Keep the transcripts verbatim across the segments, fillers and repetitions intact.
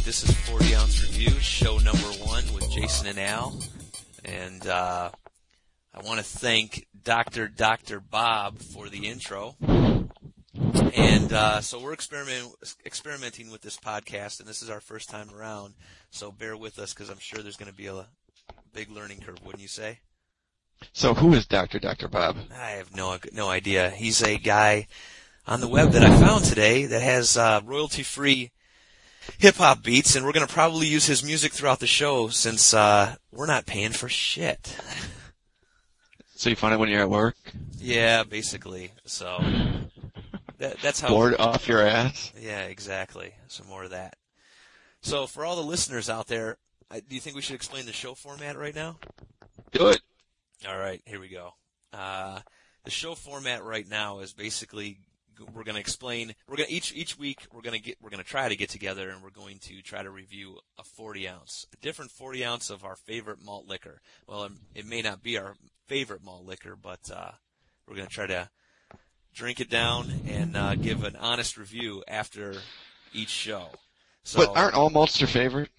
This is forty Ounce Review, show number one with Jason and Al. And uh, I want to thank Doctor Doctor Bob for the intro. And uh, so we're experiment, experimenting with this podcast, and this is our first time around. So bear with us, because I'm sure there's going to be a big learning curve, wouldn't you say? So who is Doctor Doctor Bob? I have no no idea. He's a guy on the web that I found today that has uh, royalty-free hip-hop beats, and we're going to probably use his music throughout the show since uh, we're not paying for shit. So you find it when you're at work? Yeah, basically. So that, that's how... Bored off your ass? Yeah, exactly. Some more of that. So for all the listeners out there, I, do you think we should explain the show format right now? Do it. All right, here we go. Uh, the show format right now is basically... We're going to explain. We're going to each each week. We're going to get. We're going to try to get together, and we're going to try to review a forty ounce, a different forty ounce of our favorite malt liquor. Well, it, it may not be our favorite malt liquor, but uh, we're going to try to drink it down and uh, give an honest review after each show. So, but aren't all malts your favorite?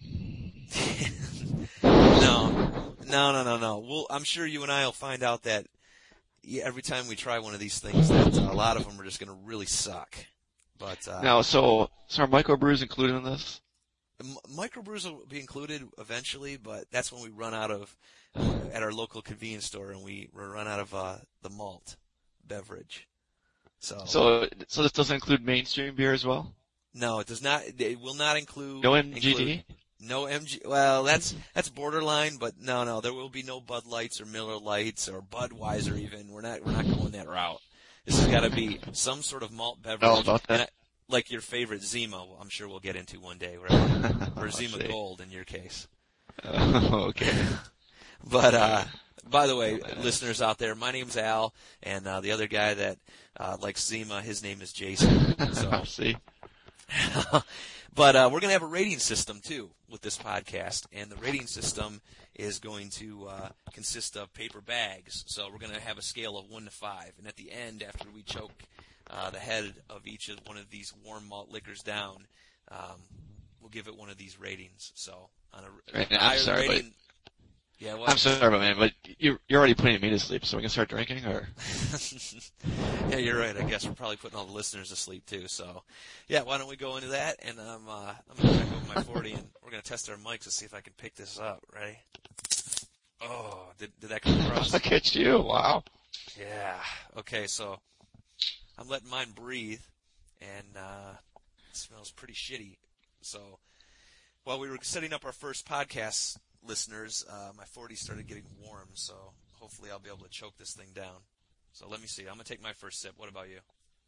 no, no, no, no, no. We'll, I'm sure you and I will find out that. Yeah, every time we try one of these things, that uh, a lot of them are just going to really suck. But uh, now, so so are microbrews included in this? M- microbrews will be included eventually, but that's when we run out of uh, at our local convenience store, and we run out of uh, the malt beverage. So, so so this doesn't include mainstream beer as well? No, it does not. It will not include no M G D. Include, No M G. Well, that's that's borderline, but no, no, there will be no Bud Lights or Miller Lights or Budweiser even. We're not we're not going that route. This has got to be some sort of malt beverage. Oh, about that. And I, like your favorite Zima, I'm sure we'll get into one day, right? Or Zima Gold in your case. Oh, okay. But uh, by the way, listeners out there, my name's Al, and uh, the other guy that uh, likes Zima, his name is Jason. So see. But uh, we're going to have a rating system, too, with this podcast. And the rating system is going to uh, consist of paper bags. So we're going to have a scale of one to five. And at the end, after we choke uh, the head of each of one of these warm malt liquors down, um, we'll give it one of these ratings. So on a, right, a I'm sorry, rating... but... Yeah, well, I'm sorry, man, but you're, you're already putting me to sleep, so we can start drinking, or? Yeah, you're right. I guess we're probably putting all the listeners to sleep too. So, yeah, why don't we go into that? And um, uh, I'm gonna check over my forty, and we're gonna test our mics to see if I can pick this up. Ready? Oh, did did that come across? Look at you! Wow. Yeah. Okay, so I'm letting mine breathe, and uh, it smells pretty shitty. So, while we were setting up our first podcast, listeners, uh, my forty started getting warm, so hopefully I'll be able to choke this thing down. So let me see. I'm going to take my first sip. What about you?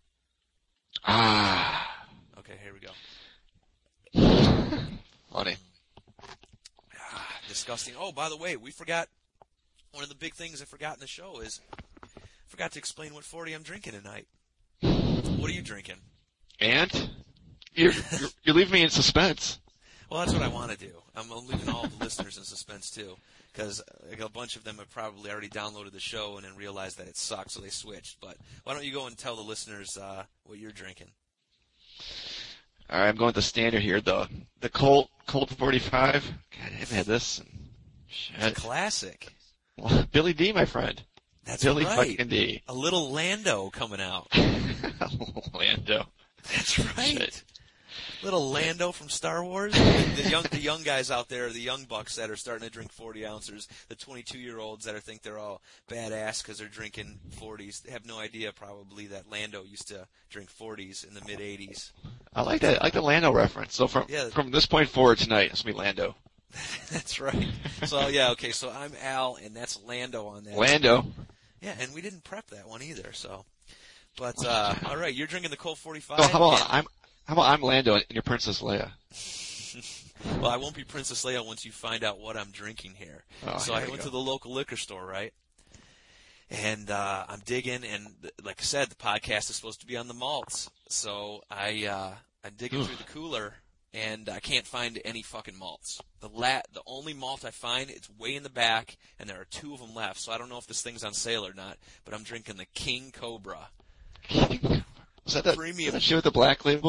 Ah. Okay, here we go. Funny. Ah, disgusting. Oh, by the way, we forgot, one of the big things I forgot in the show is, I forgot to explain what forty I'm drinking tonight. What are you drinking? And? You're, you're, you're leaving me in suspense. Well, that's what I want to do. I'm leaving all the listeners in suspense, too, because a bunch of them have probably already downloaded the show and then realized that it sucks, so they switched. But why don't you go and tell the listeners uh, what you're drinking? All right, I'm going with the standard here, the the Colt Colt forty-five. God, I haven't had this. In, shit. It's a classic. Well, Billy D, my friend. That's Billy right. fucking D. A little Lando coming out. Lando. That's right. Shit. Little Lando from Star Wars. The young, the young guys out there, the young bucks that are starting to drink forty ounces, the twenty-two-year-olds that are think they're all badass because they're drinking forties. They have no idea probably that Lando used to drink forties in the mid eighties. I like that. I like the Lando reference. So from yeah. from this point forward tonight, it's gonna be Lando. That's right. So yeah, okay. So I'm Al, and that's Lando on that. Lando. Yeah, and we didn't prep that one either. So, but uh, all right, you're drinking the Colt forty-five. So how about I'm how about I'm Lando and you're Princess Leia? Well, I won't be Princess Leia once you find out what I'm drinking here. Oh, so here I we went go. to the local liquor store, right? And uh, I'm digging, and like I said, the podcast is supposed to be on the malts. So I uh, I'm digging through the cooler, and I can't find any fucking malts. The la- the only malt I find, it's way in the back, and there are two of them left. So I don't know if this thing's on sale or not, but I'm drinking the King Cobra. Was that the Premium. that shit with the black label?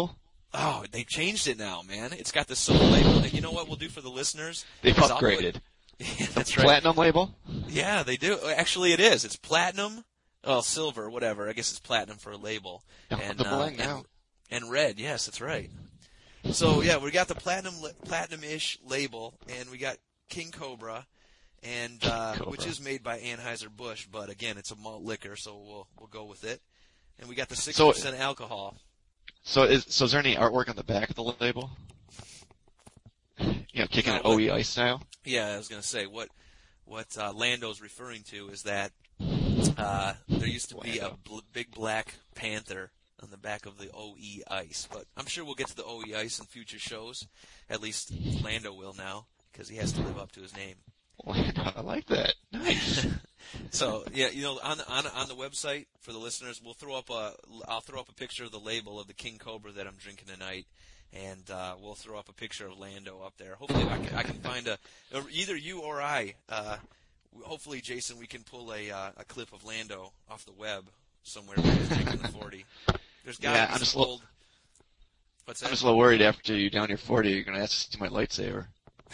Oh, they changed it now, man. It's got the silver label. And you know what we'll do for the listeners? They've Is I'll upgraded. Put, yeah, that's the right. Platinum label? Yeah, they do. Actually, it is. It's platinum. Well, silver, whatever. I guess it's platinum for a label. No, and, the uh, bling now. and, and red. Yes, that's right. So yeah, we got the platinum, platinum-ish label, and we got King Cobra, and uh, Cobra. which is made by Anheuser-Busch, but again, it's a malt liquor, so we'll we'll go with it. And we got the six So- percent alcohol. So is so is there any artwork on the back of the label? You know, kicking No, it what- O E ice style? Yeah, I was gonna say what what uh, Lando's referring to is that uh, there used to be a Lando. bl- big black panther on the back of the O E ice, but I'm sure we'll get to the O E ice in future shows. At least Lando will now, because he has to live up to his name. Lando, I like that. Nice. So yeah, you know, on on on the website for the listeners, we'll throw up a I'll throw up a picture of the label of the King Cobra that I'm drinking tonight, and uh, we'll throw up a picture of Lando up there. Hopefully, I can, I can find a or either you or I. Uh, hopefully, Jason, we can pull a uh, a clip of Lando off the web somewhere where he's drinking the forty. There's got to Yeah, be I'm some just a little- old. What's I'm that? just a little worried after you down your forty, you're going to ask to see my lightsaber.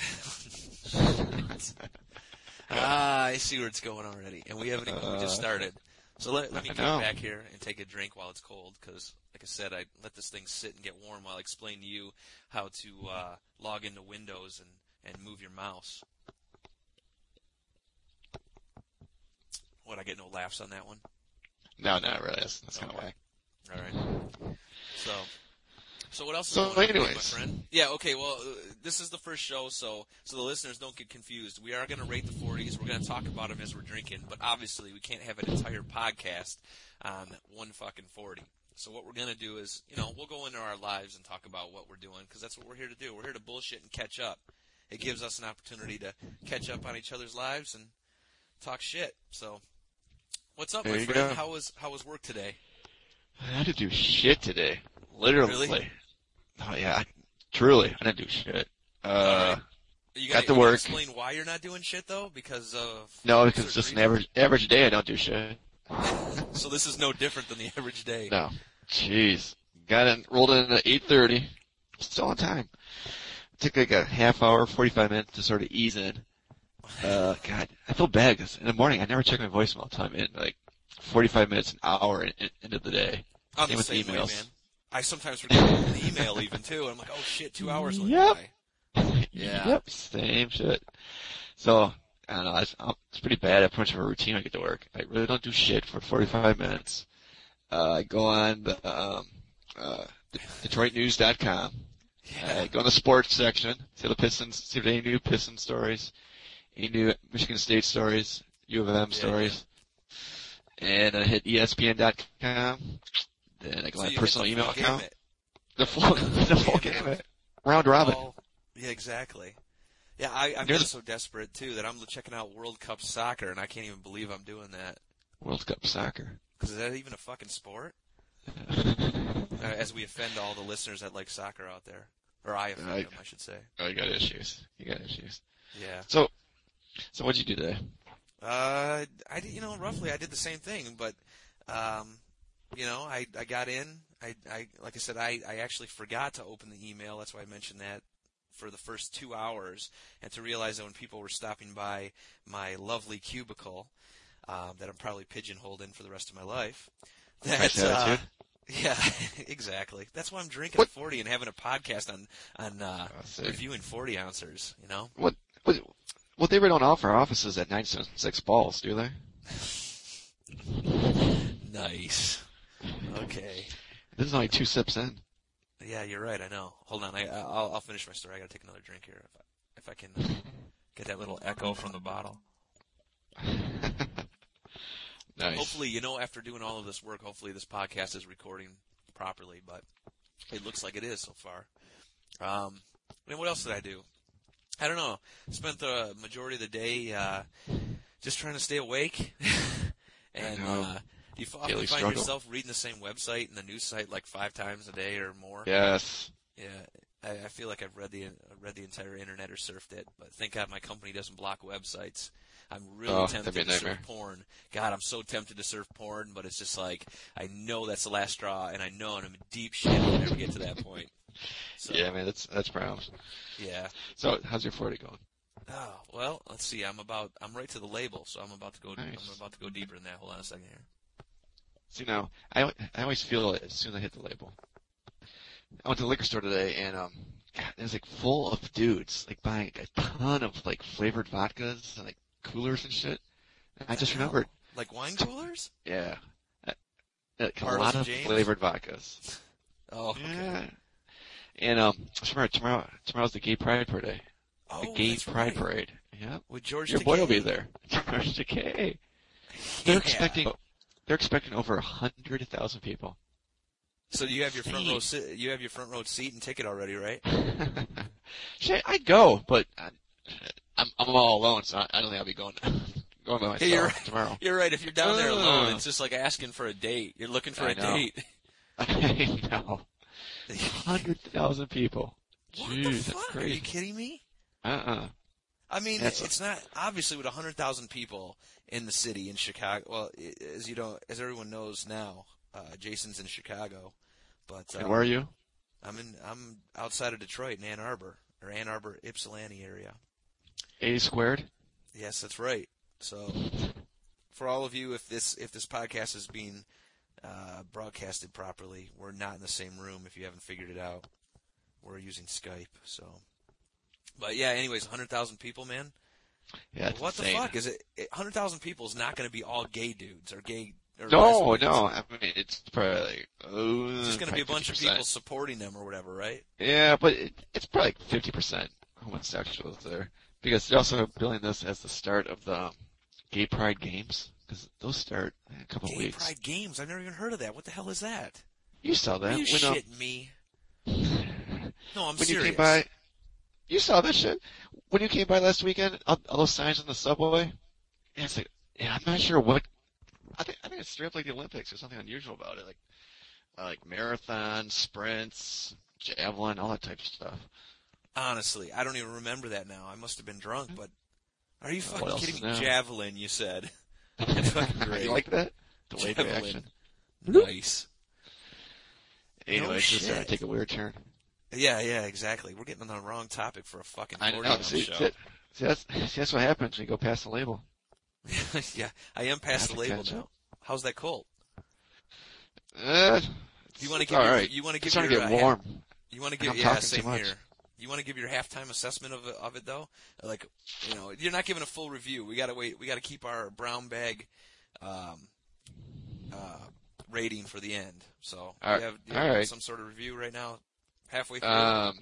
Ah, I see where it's going already, and we haven't even we just Uh, started. So let, let me I get know. back here and take a drink while it's cold, because, like I said, I let this thing sit and get warm while I explain to you how to uh, log into Windows and, and move your mouse. What, I get no laughs on that one? No, not really. That's, that's kind of Okay. whack. All right. So, so what else is So going on today, my anyways. friend? Yeah, okay, well, uh, this is the first show, so so the listeners don't get confused. We are going to rate the forties. We're going to talk about them as we're drinking, but obviously we can't have an entire podcast on one fucking forty. So what we're going to do is, you know, we'll go into our lives and talk about what we're doing, because that's what we're here to do. We're here to bullshit and catch up. It gives us an opportunity to catch up on each other's lives and talk shit. So, what's up, There my you friend? go. How was how was work today? I had to do shit today. Literally. Really? Oh, yeah. I, truly, I didn't do shit. Uh, Alright. You got gotta, to you gotta work. explain why you're not doing shit though, because of No, because it's certain just an reasons? average average day. I don't do shit. So this is no different than the average day. No. Jeez. Got in, rolled in at eight thirty. Still on time. Took like a half hour, forty-five minutes to sort of ease in. Uh, God, I feel bad because in the morning I never check my voicemail until I'm in like forty-five minutes, an hour in, in, into the day. I'm Same the with same way, emails. man. I sometimes forget to open the email even too, and I'm like, oh shit, two hours went Yep. by. Yeah. Yep. Same shit. So I don't know. It's, it's pretty bad. I have much of a routine when I get to work. I really don't do shit for forty-five minutes. Uh, I go on the um, uh, Detroit News dot com. Yeah. I go in the sports section, see the Pistons, see if there are any new Piston stories, any new Michigan State stories, U of M Yeah, stories, and I hit E S P N dot com. Then I go So my you hit personal the email full account. gamut. The full, the full Gamut. gamut. Round robin. Oh, yeah, exactly. Yeah, I, I'm There's- getting so desperate too that I'm checking out World Cup soccer, and I can't even believe I'm doing that. World Cup soccer. Because is that even a fucking sport? Uh, as we offend all the listeners that like soccer out there, or I offend I- them, I should say. Oh, you got issues. You got issues. Yeah. So, so what'd you do today? Uh, I did, you know, roughly I did the same thing, but, um, you know, I, I got in, I, I, like I said, I, I actually forgot to open the email. That's why I mentioned that for the first two hours, and to realize that when people were stopping by my lovely cubicle, um, that I'm probably pigeonholed in for the rest of my life, that, Nice uh, attitude. yeah, exactly. That's why I'm drinking What- a forty and having a podcast on, on, uh, Oh, sick. reviewing forty ouncers, you know? What, what, what they don't offer offices at nine seven six balls, do they? Nice. Okay. This is only two sips in. Yeah, you're right. I know. Hold on. I, I'll, I'll finish my story. I gotta take another drink here. If I, if I can uh, get that little echo from the bottle. Nice. Hopefully, you know, after doing all of this work, hopefully this podcast is recording properly. But it looks like it is so far. Um, and what else did I do? I don't know. Spent the majority of the day uh, just trying to stay awake. and I know. uh, do you often Daily find struggle. yourself reading the same website and the news site like five times a day or more? Yes. Yeah, I, I feel like I've read the read the entire internet or surfed it, but thank God my company doesn't block websites. I'm really Oh, tempted that'd be to a nightmare. surf porn. God, I'm so tempted to surf porn, but it's just like I know that's the last straw, and I know I'm in deep shit if I ever get to that point. So, yeah, man, that's that's Browns. yeah. So, how's your forty going? Oh, well, let's see. I'm about, I'm right to the label, so I'm about to go, Nice. I'm about to go deeper than that. Hold on a second here. See, now, I, I always feel it as soon as I hit the label. I went to the liquor store today, and um, God, it was like full of dudes, like buying a ton of like flavored vodkas and like coolers and shit. And I just Hell? remembered, Like wine coolers? yeah, uh, like a Bartles lot and of James? flavored vodkas. Oh, okay. Yeah. And um, just remember tomorrow. Tomorrow's the Gay Pride Parade. Oh, The Gay that's Pride right. Parade. Yeah. With George Your boy will be Takei. there. George Takei. They're Yeah. expecting. They're expecting over a hundred thousand people. So you have your front Dang. row, si- you have your front row seat and ticket already, right? Shit, I'd go, but I, I'm I'm all alone, so I, I don't think I'll be going going by myself Hey, you're right. tomorrow. You're right. If you're down there Uh. alone, it's just like asking for a date. You're looking for I a know. date. I know. Hundred thousand people. What Jeez, the that's fuck? Are crazy. you kidding me? Uh-uh. I mean, That's- it's not obviously with a hundred thousand people in the city in Chicago. Well, i- as you know, as everyone knows now, uh, Jason's in Chicago, but uh, And where are you? I'm in. I'm outside of Detroit in Ann Arbor or Ann Arbor Ypsilanti area. A squared. Yes, that's right. So, for all of you, if this if this podcast is being uh, broadcasted properly, we're not in the same room. If you haven't figured it out, we're using Skype. So, but yeah. Anyways, one hundred thousand people, man. Yeah, it's What insane. the fuck is it? one hundred thousand people is not going to be all gay dudes or gay. Or No, lesbians. no. I mean, it's probably like, oh, It's just going to be a bunch fifty of percent. people supporting them or whatever, right? Yeah, but it, it's probably like fifty percent homosexuals there. Because they're also billing this as the start of the um, Gay Pride Games. Because those start in a couple Gay of weeks. Pride Games. I've never even heard of that. What the hell is that? You saw that. Are you when, um, shitting me? No, I'm when serious. you came by, you saw that shit. When you came by last weekend, all, all those signs on the subway. Yeah, it's like, yeah, I'm not sure what. I think I think it's straight up like the Olympics. There's something unusual about it, like uh, like marathon, sprints, javelin, all that type of stuff. Honestly, I don't even remember that now. I must have been drunk, but are you Oh, fucking what else kidding is me? new? Javelin, you said. That's fucking great. You like that? Delayed Javelin. reaction. Nice. Anyway, No it's just starting shit. to take a weird turn. Yeah, yeah, exactly. We're getting on the wrong topic for a fucking I forty know. on See, show. see, see, that's, see, that's what happens when you go past the label. Yeah, I am past the Have to label catch now. up. How's that cold? Uh, You want to it's give all your, right. you want to It's give starting your to uh, get warm. You want to And give I'm yeah, talking same too much. here. You want to give your halftime assessment of it, of it though? Like, you know, you're not giving a full review. We got to wait. We got to keep our brown bag um, uh, rating for the end. So, do All you have, do you all have right. some sort of review right now? Halfway through. Um,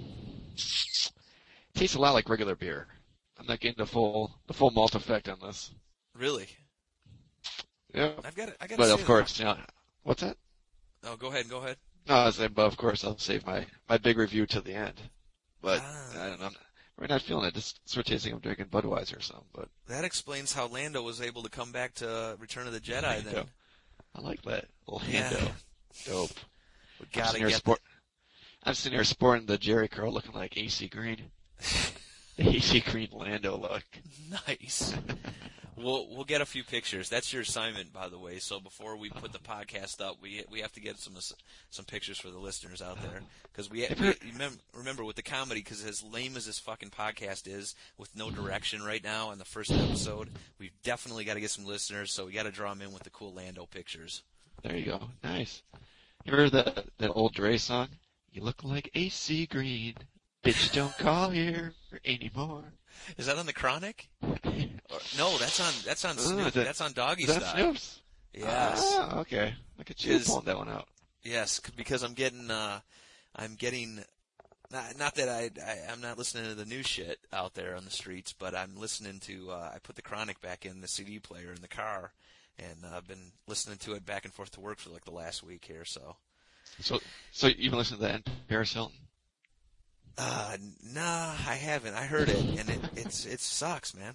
tastes a lot like regular beer. I'm not getting the full the full malt effect on this. Really? Yeah, I've got. I got. but say of course, you know, what's that? That. Oh, go ahead. Go ahead. No, I was saying, but of course, I'll save my my big review till the end. But Ah. I don't know. I'm right not feeling it. Just sort of tasting I'm drinking Budweiser or something. But That explains how Lando was able to come back to Return of the Jedi. Then Lando. I like that little Yeah. Hando. Dope. we I'm gotta sitting here get. sport- I'm sitting here sporting the Jerry curl, looking like A C Green. The A C Green Lando look. Nice. We'll we'll get a few pictures. That's your assignment, by the way. So before we put the podcast up, we we have to get some some pictures for the listeners out there because we, we remember, remember with the comedy, because as lame as this fucking podcast is, with no direction right now on the first episode, we've definitely got to get some listeners. So we got to draw them in with the cool Lando pictures. There you go. Nice. You remember that that old Dre song? You look like A C Green. Bitch, don't call here anymore. Is that on the Chronic? Or, no, that's on that's on Oh, Snoop. is that- That's on Doggy Is that Style. Snoop's? Yes. Ah, okay. Look at you Is- pulling that one out. Yes, c- because I'm getting, uh, I'm getting, not, not that I, I, I'm not listening to the new shit out there on the streets, but I'm listening to, uh, I put the Chronic back in the C D player in the car, and uh, I've been listening to it back and forth to work for like the last week here, so. So, so you've been listening to that in Paris Hilton? Uh, nah, I haven't. I heard it, and it, it's, it sucks, man.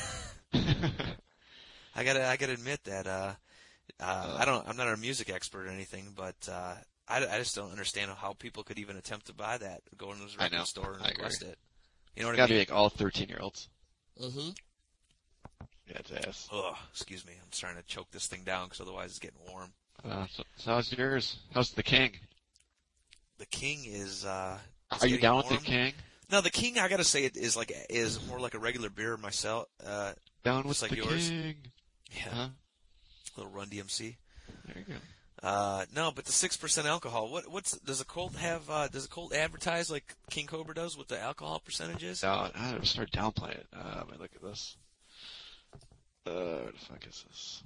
I gotta, I gotta admit that, uh, uh, I don't, I'm not a music expert or anything, but, uh, I, I just don't understand how people could even attempt to buy that, go into the I record know. store and I request agree. it. You know what I Gotta mean? be like all thirteen-year-olds. Mm-hmm. Yeah, it's ass. Ugh, excuse me. I'm trying to choke this thing down because otherwise it's getting warm. Uh, so, so how's yours? How's the King? The King is, uh, It's Are you getting down with warm. the King? No, the King, I gotta say, it is like is more like a regular beer myself. Uh, Down with like the yours? King. yeah, Huh? little Run D M C. There you go. Uh, no, but the six percent alcohol. What what's does a Colt have? Uh, does a Colt advertise like King Cobra does with the alcohol percentages? No, I gotta start downplaying it. Uh, let me look at this. Uh, where the fuck is this?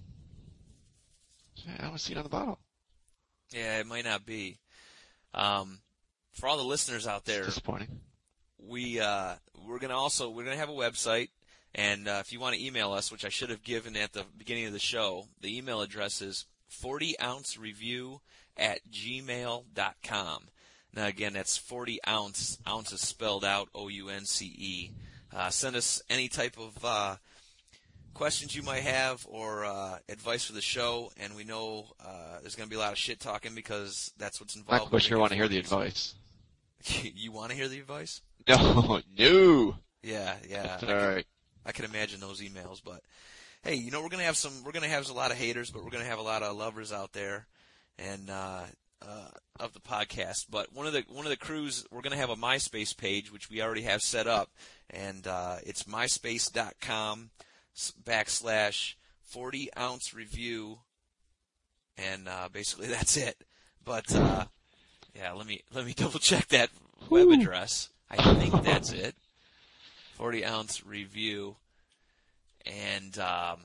I don't see it on the bottle. Yeah, it might not be. Um, for all the listeners out there, It's disappointing. we uh, we're gonna also we're gonna have a website, and uh, if you want to email us, which I should have given at the beginning of the show, the email address is forty ounce review at gmail dot com. Now again, that's forty ounce. Ounce is spelled out O U N C E. Uh, send us any type of uh, questions you might have or uh, advice for the show, and we know uh, there's going to be a lot of shit talking because that's what's I involved. quite sure want to hear the forties. advice. You want to hear the advice? No, no. Yeah, yeah. That's I all can, right. I can imagine those emails, but hey, you know we're gonna have some. We're gonna have a lot of haters, but we're gonna have a lot of lovers out there, and uh, uh, of the podcast. But one of the one of the crews, we're gonna have a MySpace page, which we already have set up, and uh, it's myspace dot com backslash forty ounce review, and uh, basically that's it. But uh, yeah, let me let me double check that web address. I think that's it. forty ounce review. And, um,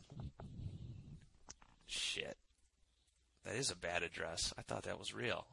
shit. That is a bad address. I thought that was real.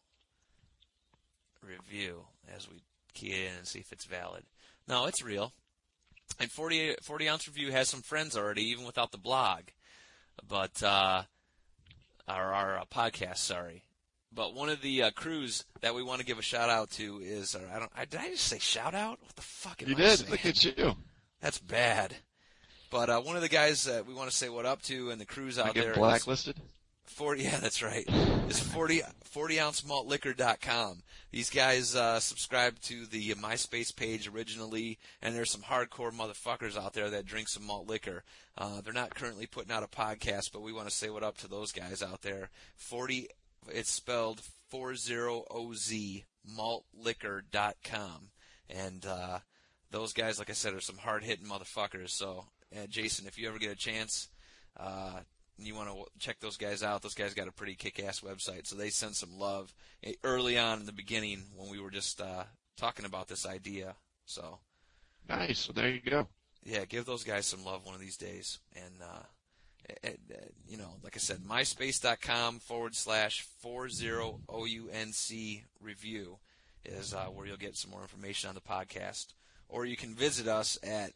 Review, as we key it in and see if it's valid. No, it's real. And forty, forty ounce review has some friends already, even without the blog. But, uh, our, our uh, podcast, sorry. But one of the uh, crews that we want to give a shout out to is, uh, I don't, I, did I just say shout out? What the fuck am You I did. saying? Look at you. That's bad. But uh, one of the guys that we want to say what up to and the crews out I get there blacklisted. is forty. Yeah, that's right. Is forty forty ounce malt liquor dot com. These guys uh, subscribe to the MySpace page originally, and there's some hardcore motherfuckers out there that drink some malt liquor. Uh, they're not currently putting out a podcast, but we want to say what up to those guys out there. forty. It's spelled four zero O Z malt liquor dot com, and uh, those guys, like I said, are some hard hitting motherfuckers. So. Uh, Jason, if you ever get a chance, uh, and you want to check those guys out, those guys got a pretty kick-ass website. So they sent some love early on in the beginning when we were just uh, talking about this idea. So Nice. Well, there you go. yeah, give those guys some love one of these days. And uh, uh, you know, like I said, myspace dot com forward slash four zero O U N C review is uh, where you'll get some more information on the podcast, or you can visit us at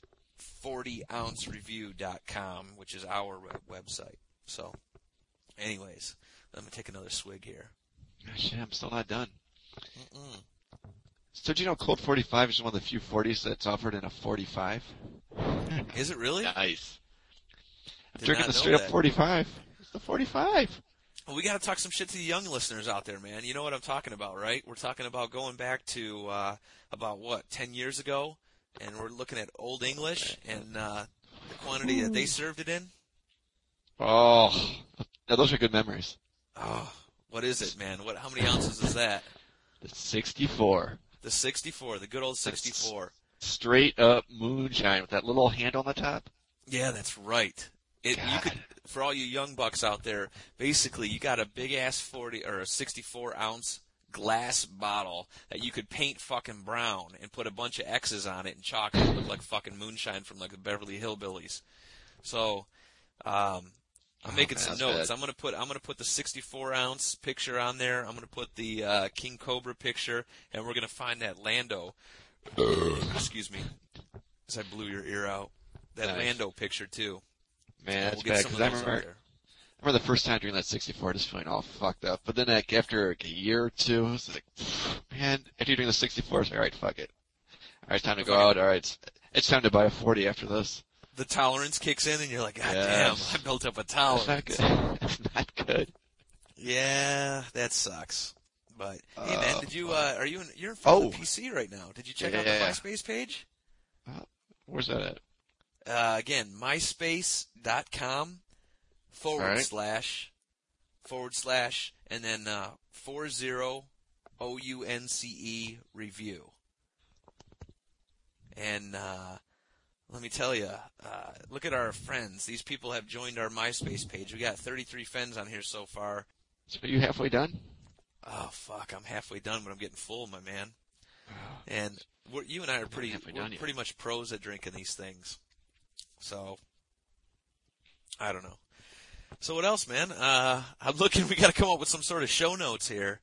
forty ounce review dot com, which is our website. So, anyways, let me take another swig here. Gosh, yeah, I'm still not done. Mm-mm. So, do you know Colt forty-five is one of the few forties that's offered in a forty-five? Is it really? Nice. I'm Did drinking not the know straight up that. forty-five. It's the forty-five. Well, we got to talk some shit to the young listeners out there, man. You know what I'm talking about, right? We're talking about going back to uh, about, what, ten years ago? And we're looking at Old English and uh, the quantity that they served it in. Oh, now those are good memories. Oh, what is it, man? What? How many ounces is that? The sixty-four. The sixty-four, the good old sixty-four. Straight up moonshine with that little handle on the top. Yeah, that's right. It, you God. could, for all you young bucks out there, basically you got a big ass forty or a sixty-four ounce glass bottle that you could paint fucking brown and put a bunch of X's on it and chalk it. It looked like fucking moonshine from like the Beverly Hillbillies. So, um, I'm Oh, making man, some that's notes. bad. I'm gonna put I'm gonna put the sixty-four ounce picture on there. I'm gonna put the uh, King Cobra picture, and we're gonna find that Lando. excuse me, as I blew your ear out. That Nice. Lando picture too. Man, And that's we'll get bad some because of I those out remember, there. I remember the first time doing that sixty-four, just feeling all fucked up. But then, like after like a year or two, I was like, man, after you're doing the sixty-four, it's like, all right, fuck it. All right, it's time to go Fuck it. out. All right, it's, it's time to buy a forty after this. The tolerance kicks in, and you're like, God Yes. damn, I built up a That's not tolerance. good. That's not good. Yeah, that sucks. But hey, man, Oh, did you? fuck. Uh, are you? In, you're in front Oh. of the P C right now. Did you check out the Yeah. MySpace page? Where's that at? Uh, again, myspace dot com forward All right. slash forward slash and then uh, four zero O U N C E review. And uh, let me tell you, uh, look at our friends. These people have joined our MySpace page. We got thirty-three friends on here so far. So are you halfway done? Oh, fuck, I'm halfway done, but I'm getting full, my man. And we're, you and I are pretty we're pretty much pros at drinking these things. So, I don't know. So what else, man? Uh, I'm looking, we got to come up with some sort of show notes here.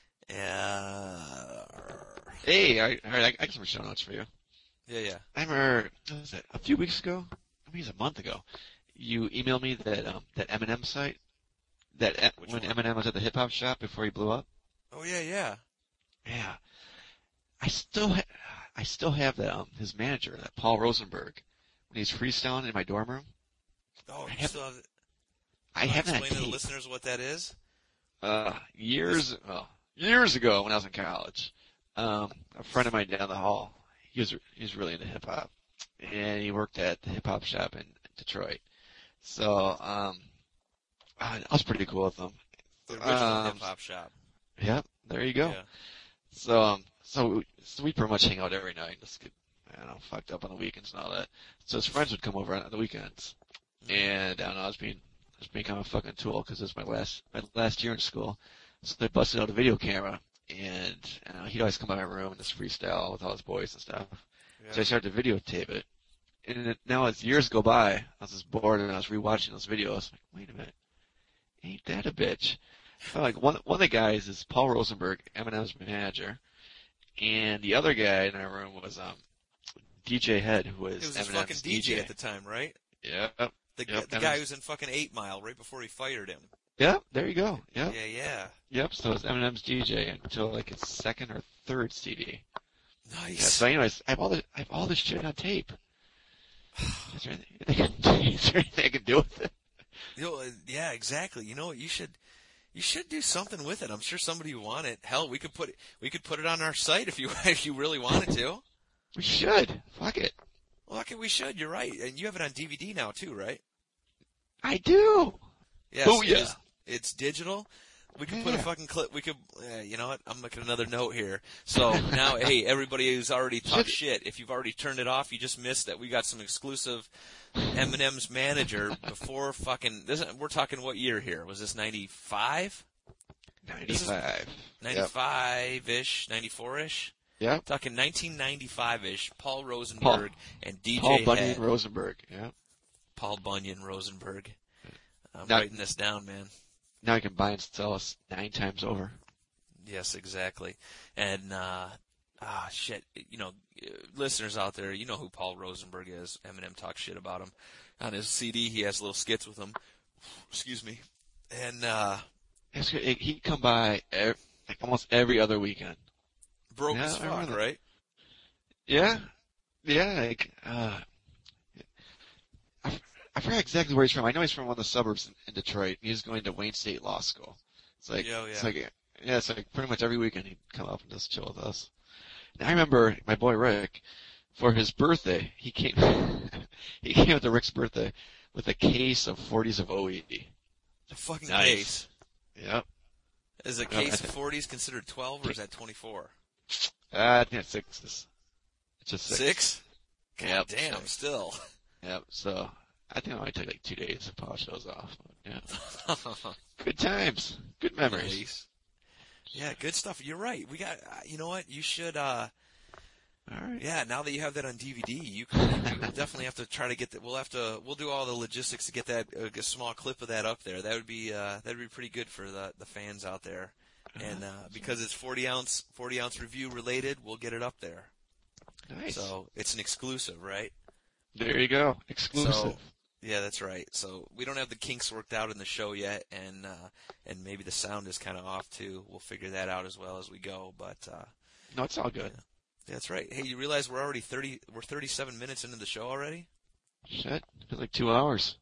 Uh, hey, all right, all right, I got some show notes for you. Yeah, yeah. I remember, what was it, a few weeks ago? I mean, it was a month ago. You emailed me that um, that Eminem site, that uh, when one? Eminem was at the hip hop shop before he blew up. Oh yeah, yeah. Yeah, I still ha- I still have that um his manager, that Paul Rosenberg, when he's freestyling in my dorm room. Oh, I you have, still have, I have that explain to tape. the listeners what that is. Uh, years well, years ago when I was in college, um, a friend of mine down the hall, he was he was really into hip hop, and he worked at the hip hop shop in Detroit. So um, I was pretty cool with him. The original um, hip hop shop. Yep, there you go. Yeah. So um, so so we pretty much hang out every night, just get I don't know fucked up on the weekends and all that. So his friends would come over on the weekends, and I don't know, I was being I was being kind of a fucking tool because it was my last my last year in school. So they busted out a video camera, and you know, he'd always come by my room and just freestyle with all his boys and stuff. Yeah. So I started to videotape it. And it, now as years go by, I was just bored and I was rewatching those videos. Like, wait a minute, ain't that a bitch? So like one one of the guys is Paul Rosenberg, Eminem's manager, and the other guy in our room was um D J Head, who was It was his Eminem's fucking D J D J at the time, right? Yeah. The, Yep, the guy who's in fucking eight mile right before he fired him. Yep, there you go. Yep. Yeah, yeah. Yep. So it was Eminem's D J until like his second or third C D. Nice. Yeah, so anyways, I have all the I have all this shit on tape. Is there anything, is there anything I can do with it? You know, uh, yeah, exactly. You know what? You should, you should do something with it. I'm sure somebody would want it. Hell, we could put it, we could put it on our site if you if you really wanted to. We should. Fuck it. Well, okay, we should. You're right, and you have it on D V D now too, right? I do. Yes, Oh, yeah. It is, it's digital. We could put a Yeah. fucking clip. We could, uh, you know what? I'm making another note here. So now, hey, everybody who's already talked shit, if you've already turned it off, you just missed that we got some exclusive Eminem's manager before fucking. This, we're talking what year here? Was this ninety-five? ninety-five. ninety-five-ish, ninety-four-ish? Yep. Talking nineteen ninety-five-ish. Paul Rosenberg Paul, and D J Paul Head. Bunyan Rosenberg. Yeah. Paul Bunyan Rosenberg. I'm Now- writing this down, man. Now you can buy and sell us nine times over. Yes, exactly. And, uh, ah, shit, you know, listeners out there, you know who Paul Rosenberg is. Eminem talks shit about him. On his C D, he has little skits with him. Excuse me. And, uh, It's good. He'd come by ev like almost every other weekend. broke Yeah, as I fuck, remember that. right? Yeah. Yeah, like, uh, I, f- I forgot exactly where he's from. I know he's from one of the suburbs in, in Detroit. He's going to Wayne State Law School. It's like, Yeah, yeah. it's like, yeah, it's like pretty much every weekend he'd come up and just chill with us. And I remember my boy Rick, for his birthday, he came, he came up to Rick's birthday with a case of forties of O E. The fucking Nice. case. Yep. Is a Yeah, I case of think- forties considered twelve, or is that twenty-four? Uh, I think it's six. It's it's just six. Six? God Yep, damn, six. still. Yep. So I think it might take like two days to polish those off. But, yeah. Good times. Good memories. Nice. Yeah, good stuff. You're right. We got, uh, you know what? You should, uh, All right. yeah, now that you have that on D V D, you can you will definitely have to try to get that. We'll have to, we'll do all the logistics to get that, uh, a small clip of that up there. That would be, uh, that would be pretty good for the, the fans out there. And, uh, because it's forty ounce, forty ounce review related, we'll get it up there. Nice. So it's an exclusive, right? There you go. Exclusive. So, yeah, that's right. So we don't have the kinks worked out in the show yet, and uh, and maybe the sound is kind of off too. We'll figure that out as well as we go. But uh, no, it's all good. that's right. Hey, you realize we're already thirty? We're thirty-seven minutes into the show already. Shit. It's like two hours.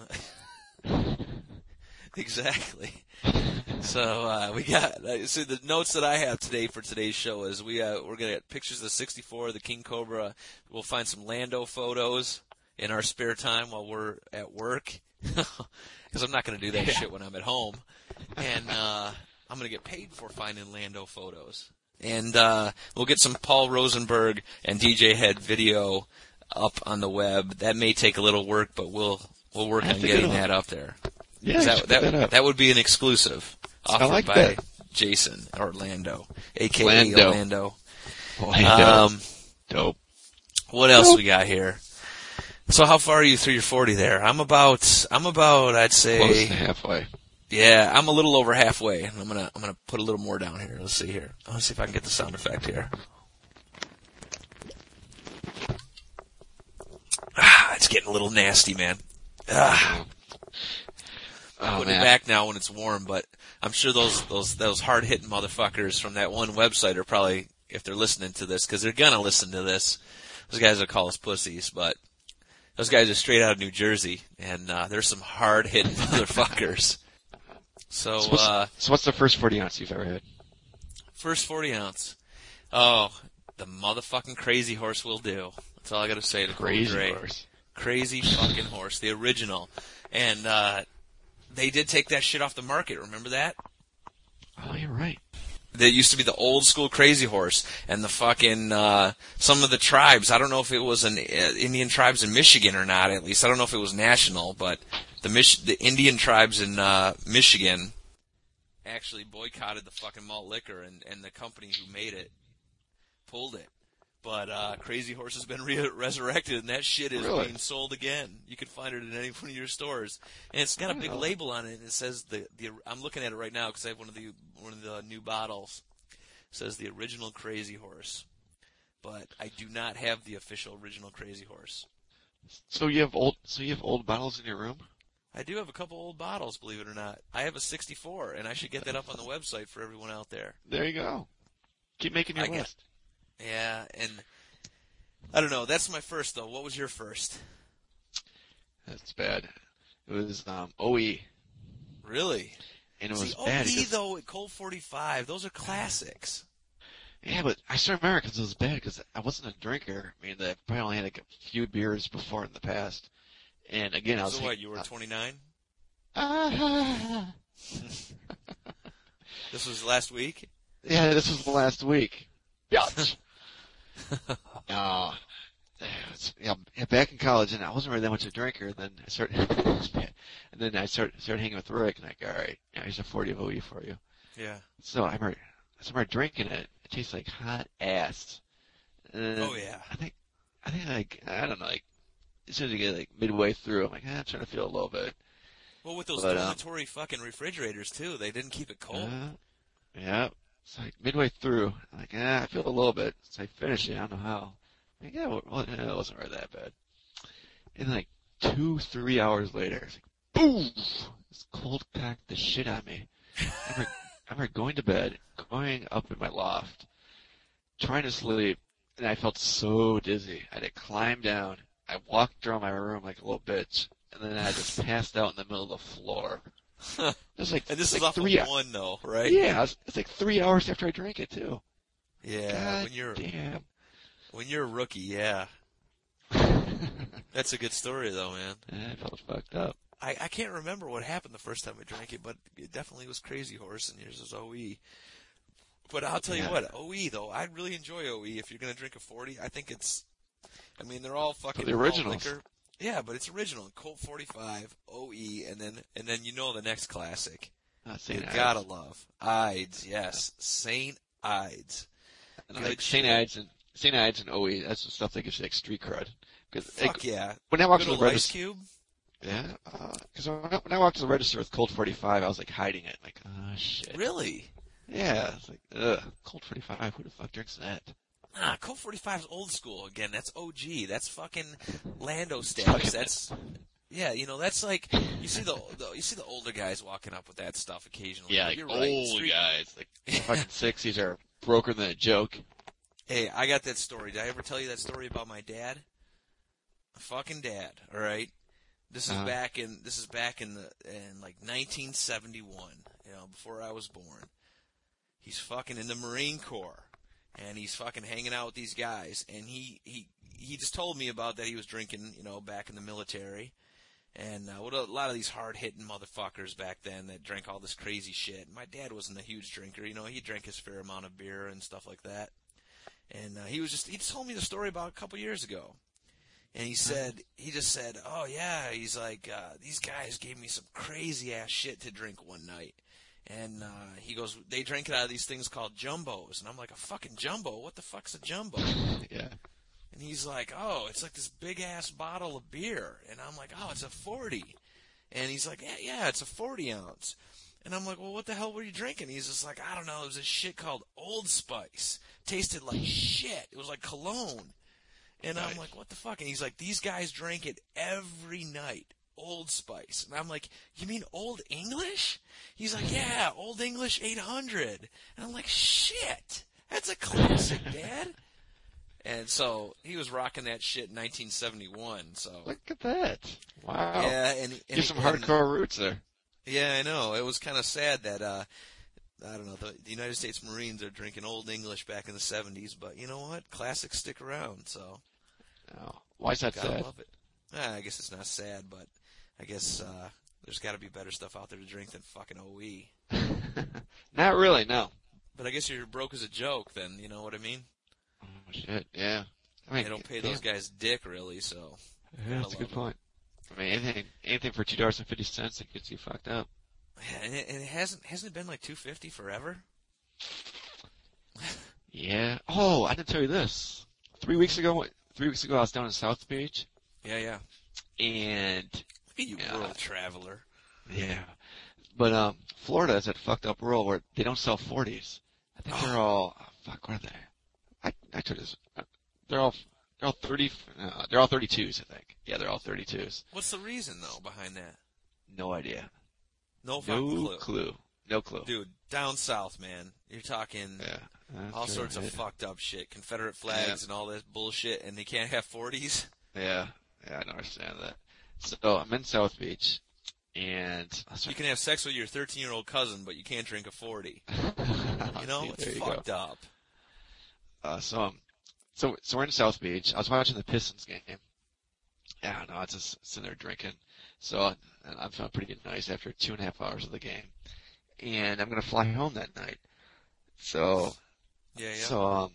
Um, exactly. So uh, we got. Uh, so the notes that I have today for today's show is we uh, we're gonna get pictures of the sixty-four, the King Cobra. We'll find some Lando photos in our spare time while we're at work, because I'm not gonna do that Yeah. shit when I'm at home. And uh, I'm going to get paid for finding Lando photos. And uh, we'll get some Paul Rosenberg and D J Head video up on the web. That may take a little work, but we'll we'll work on getting that up there. Yeah, that that, that, up. that would be an exclusive offered I like by that. Jason Orlando, a k a. Lando. Orlando. Orlando. Um, Dope. What else Dope. we got here? So how far are you through your forty there? I'm about, I'm about, I'd say, Close to halfway. Yeah, I'm a little over halfway. I'm gonna, I'm gonna put a little more down here. Let's see here. Let's see if I can get the sound effect here. Ah, it's getting a little nasty, man. Ah. Oh, Putting it man. back now when it's warm, but I'm sure those those those hard hitting motherfuckers from that one website are probably, if they're listening to this, because they're gonna listen to this. Those guys will call us pussies, but those guys are straight out of New Jersey, and uh, there's some hard hitting motherfuckers. So, So what's, uh, so what's the first forty ounce you've ever had? first forty ounce. Oh, the motherfucking Crazy Horse will do. That's all I gotta say to Crazy Dre. Horse. Crazy fucking Horse, the original. And, uh, they did take that shit off the market, remember that? Oh, you're right. There used to be the old school Crazy Horse, and the fucking, uh, some of the tribes, I don't know if it was an uh, Indian tribes in Michigan or not, at least. I don't know if it was national, but the Mich- the Indian tribes in, uh, Michigan actually boycotted the fucking malt liquor, and, and the company who made it pulled it. But, uh, Crazy Horse has been re- resurrected, and that shit is Really? being sold again. You can find it in any one of your stores. And it's got a big Oh. label on it, and it says the, the, I'm looking at it right now because I have one of the, one of the new bottles. It says the original Crazy Horse. But I do not have the official original Crazy Horse. So you have old, so you have old bottles in your room? I do have a couple old bottles, believe it or not. I have a sixty-four, and I should get that up on the website for everyone out there. There you go. Keep making your I got- list. Yeah, and I don't know. That's my first, though. What was your first? That's bad. It was um, O E, Really? and it was See, bad. O E, because- though, at Colt forty-five, those are classics. Yeah, but I still remember because it was bad because I wasn't a drinker. I mean, I probably only had like a few beers before in the past. And again, I was So what, hang- you were uh, twenty-nine? Ah. This was last week? Yeah, this was the last week. Biatch. No. It's, yeah, yeah, back in college, and I wasn't really that much of a drinker. And then I started, and then I started started hanging with Rick, and like, all right, yeah, here's a forty of O E for you. Yeah. So I remember, I remember drinking it. It tastes like hot ass. And Oh, yeah. I think, I think like I don't know, like as soon as you get like midway through, I'm like, eh, I'm trying to feel a little bit. Well, with those But, um, dormitory fucking refrigerators, too, they didn't keep it cold. Uh, yeah. So like midway through, I'm like, eh, I feel a little bit. So I finish it. I don't know how. Like, yeah, well, well, yeah, it wasn't really that bad. And like two, three hours later, it's like, boom! This cold packed the shit out of me. I remember, I remember going to bed, going up in my loft, trying to sleep, and I felt so dizzy. I had to climb down. I walked around my room like a little bitch, and then I just passed out in the middle of the floor. It was like, And this like is off three of one, though, right? Yeah, it's, it's like three hours after I drank it too. Yeah, God when you're damn. when you're a rookie, yeah. That's a good story, though, man. I felt fucked up. I, I can't remember what happened the first time I drank it, but it definitely was Crazy Horse, and yours was O E. But I'll tell Yeah. you what, O E, though, I really enjoy O E. If you're going to drink a forty, I think it's, I mean, they're all fucking the malt originals. liquor. Yeah, but it's original. Colt forty-five, O E, and then and then you know the next classic. Not You Saint Ides. gotta love. Ides, yes. Saint Ides. And Good like Saint shit. Ides and Saint Ides and O E. That's the stuff that gives you like street cred. Because Fuck yeah. when I walked Good to the old Ice register, Cube? yeah, because when, I- when I walked to the register with Colt forty-five, I was like hiding it, like, oh shit. Really? Yeah, it's like, ugh, Colt forty-five. Who the fuck drinks that? Nah, Colt forty-five is old school. Again, that's O G. That's fucking Lando status. That's yeah, you know, that's like you see the, the you see the older guys walking up with that stuff occasionally. Yeah, But like you're old right. Street- guys, like fucking sixties are broker than a joke. Hey, I got that story. Did I ever tell you that story about my dad? Fucking dad. All right. This is Uh-huh. back in this is back in the in like nineteen seventy-one. You know, before I was born. He's fucking in the Marine Corps, and he's fucking hanging out with these guys. And he he he just told me about that he was drinking, you know, back in the military. And uh, what a lot of these hard-hitting motherfuckers back then that drank all this crazy shit. My dad wasn't a huge drinker. You know, he drank his fair amount of beer and stuff like that. And uh, he was just, he just told me the story about a couple years ago. And he said, he just said, oh, yeah, he's like, uh, these guys gave me some crazy-ass shit to drink one night. And uh, he goes, they drank it out of these things called jumbos. And I'm like, a fucking jumbo? What the fuck's a jumbo? Yeah. And he's like, oh, it's like this big-ass bottle of beer. And I'm like, oh, it's a forty. And he's like, yeah, yeah, it's a forty ounce. And I'm like, well, what the hell were you drinking? He's just like, I don't know. It was this shit called Old Spice. Tasted like shit. It was like cologne. And Nice. I'm like, what the fuck? And he's like, these guys drank it every night. Old Spice. And I'm like, you mean Old English? He's like, yeah, Old English eight hundred. And I'm like, shit. That's a classic, Dad. And so he was rocking that shit in nineteen seventy-one. So Look at that. Wow. yeah, and, and There's some and, hardcore roots there. Yeah, I know. It was kind of sad that uh, I don't know. The, the United States Marines are drinking Old English back in the seventies, but you know what? Classics stick around. So Oh. Why is that gotta sad? love it. Ah, I guess it's not sad, but I guess uh, there's got to be better stuff out there to drink than fucking O E. Not really, no. But I guess you're broke as a joke. Then you know what I mean. Oh, shit, yeah. I mean, They don't pay damn. those guys dick really. So Yeah, that's a I good love point. I mean, anything, anything for two dollars and fifty cents that gets you fucked up. yeah, and it, and it hasn't hasn't it been like two fifty forever? Yeah. Oh, I didn't tell you this. Three weeks ago, three weeks ago, I was down in South Beach, Yeah, yeah. and Look at you, Yeah. world traveler. yeah, but um, Florida is that fucked up rule where they don't sell forties. I think they're all oh, fuck. What are they? I I told this. They're all they're all thirty. Uh, they're all thirty-twos. I think. Yeah, they're all thirty-twos. What's the reason though behind that? No idea. No fucking No clue. clue. No clue. Dude, down south, man. You're talking Yeah. That's all true, sorts of yeah. fucked up shit. Confederate flags Yeah. and all that bullshit, and they can't have forties? Yeah, yeah, I don't understand that. So I'm in South Beach, and You can have sex with your thirteen-year-old cousin, but you can't drink a forty. You know? See, It's there you fucked go. up. Uh, so, um, so, so we're in South Beach. I was watching the Pistons game. Yeah, I don't know, I was just sitting there drinking. So, and I'm feeling pretty nice after two and a half hours of the game. And I'm gonna fly home that night. So, Yeah, yeah. so, um,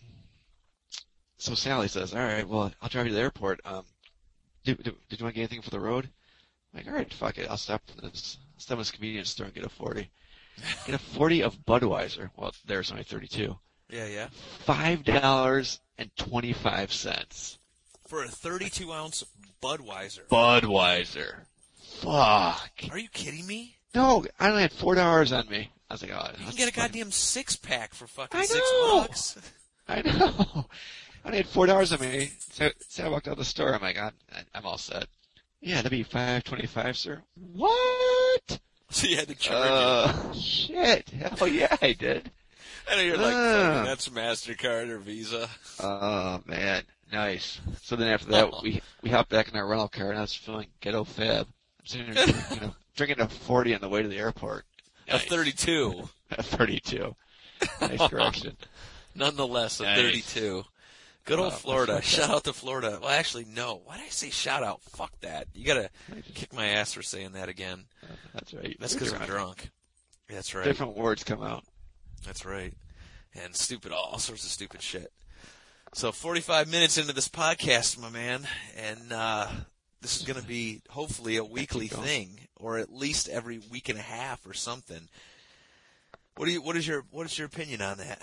so Sally says, all right, well, I'll drive you to the airport. Um, did, did, did you want to get anything for the road? I'm like, all right, fuck it. I'll stop in this, stop in this convenience store and get a forty. Get a forty of Budweiser. Well, there's only thirty-two. Yeah, yeah. Five dollars and twenty-five cents. For a thirty-two ounce Budweiser. Budweiser. Fuck. Are you kidding me? No, I only had four dollars on me. I was like, oh, You can that's get a fine. goddamn six-pack for fucking I six know. bucks. I know. I only had four dollars on me. So, so I walked out the store. I'm like, I'm, I'm all set. Yeah, that'd be five twenty-five, sir. What? So you had to charge it. Uh, shit. Hell yeah, I did. And you're like, uh. fucking, that's MasterCard or Visa. Oh man, nice. So then after that, Oh. we we hopped back in our rental car, and I was feeling ghetto fab. I'm sitting there, you know, drinking a forty on the way to the airport. A thirty-two. A thirty-two. Nice correction. Nonetheless, a Nice. thirty-two. Good old Wow, Florida. that's Shout out to Florida. Well, actually, no. Why did I say shout out? Fuck that. You gotta I just- kick my ass for saying that again. That's right. That's because I'm drunk. That's right. Different words come out. That's right. And stupid, all sorts of stupid shit. So forty-five minutes into this podcast, my man, and uh, this is going to be hopefully a weekly going. thing, or at least every week and a half or something. What do you? What is your? What is your opinion on that?